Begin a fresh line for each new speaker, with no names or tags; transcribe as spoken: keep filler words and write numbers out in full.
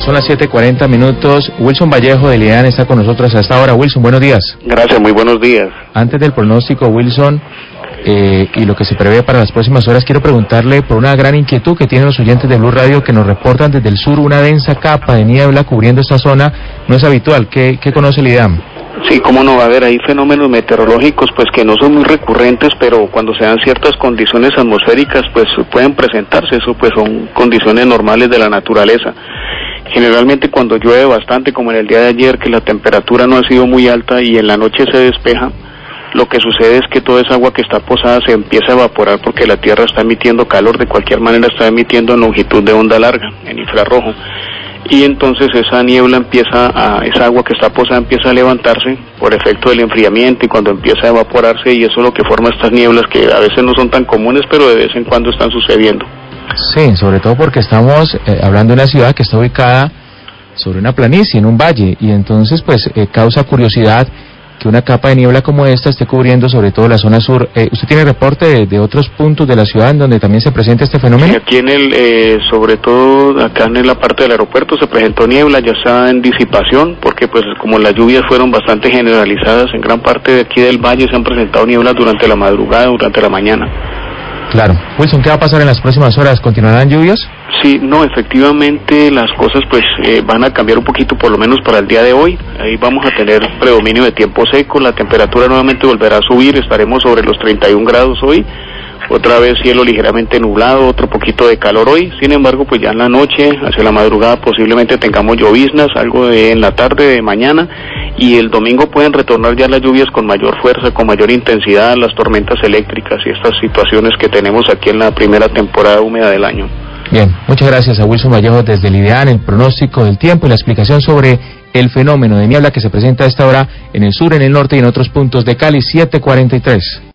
Son las siete cuarenta minutos. Wilson Vallejo de Lidean está con nosotros hasta ahora. Wilson, buenos días.
Gracias, muy buenos días.
Antes del pronóstico, Wilson, eh, y lo que se prevé para las próximas horas, quiero preguntarle por una gran inquietud que tienen los oyentes de Blue Radio que nos reportan desde el sur una densa capa de niebla cubriendo esta zona. No es habitual. ¿Qué, qué conoce Lidean?
Sí, cómo no, va a haber ahí fenómenos meteorológicos pues que no son muy recurrentes, pero cuando se dan ciertas condiciones atmosféricas pues pueden presentarse. Eso pues son condiciones normales de la naturaleza. Generalmente cuando llueve bastante, como en el día de ayer, que la temperatura no ha sido muy alta y en la noche se despeja, lo que sucede es que toda esa agua que está posada se empieza a evaporar porque la Tierra está emitiendo calor, de cualquier manera está emitiendo en longitud de onda larga, en infrarrojo. Y entonces esa niebla empieza a, esa agua que está posada empieza a levantarse por efecto del enfriamiento y cuando empieza a evaporarse, y eso es lo que forma estas nieblas que a veces no son tan comunes, pero de vez en cuando están sucediendo.
Sí, sobre todo porque estamos eh, hablando de una ciudad que está ubicada sobre una planicie, en un valle, y entonces pues eh, causa curiosidad que una capa de niebla como esta esté cubriendo sobre todo la zona sur. Eh, ¿Usted tiene reporte de, de otros puntos de la ciudad en donde también se presenta este fenómeno?
Sí, aquí en el, eh, sobre todo acá en la parte del aeropuerto se presentó niebla, ya está en disipación, porque pues como las lluvias fueron bastante generalizadas, en gran parte de aquí del valle se han presentado nieblas durante la madrugada, durante la mañana.
Claro. Wilson, ¿qué va a pasar en las próximas horas? ¿Continuarán lluvias?
Sí, no, efectivamente las cosas pues eh, van a cambiar un poquito, por lo menos para el día de hoy. Ahí vamos a tener predominio de tiempo seco, la temperatura nuevamente volverá a subir, estaremos sobre los treinta y un grados hoy, otra vez cielo ligeramente nublado, otro poquito de calor hoy. Sin embargo, pues ya en la noche, hacia la madrugada posiblemente tengamos lloviznas, algo de en la tarde de mañana, y el domingo pueden retornar ya las lluvias con mayor fuerza, con mayor intensidad, las tormentas eléctricas y estas situaciones que tenemos aquí en la primera temporada húmeda del año.
Bien, muchas gracias a Wilson Vallejo desde Lidean, el pronóstico del tiempo y la explicación sobre el fenómeno de niebla que se presenta a esta hora en el sur, en el norte y en otros puntos de Cali. Siete cuarenta y tres.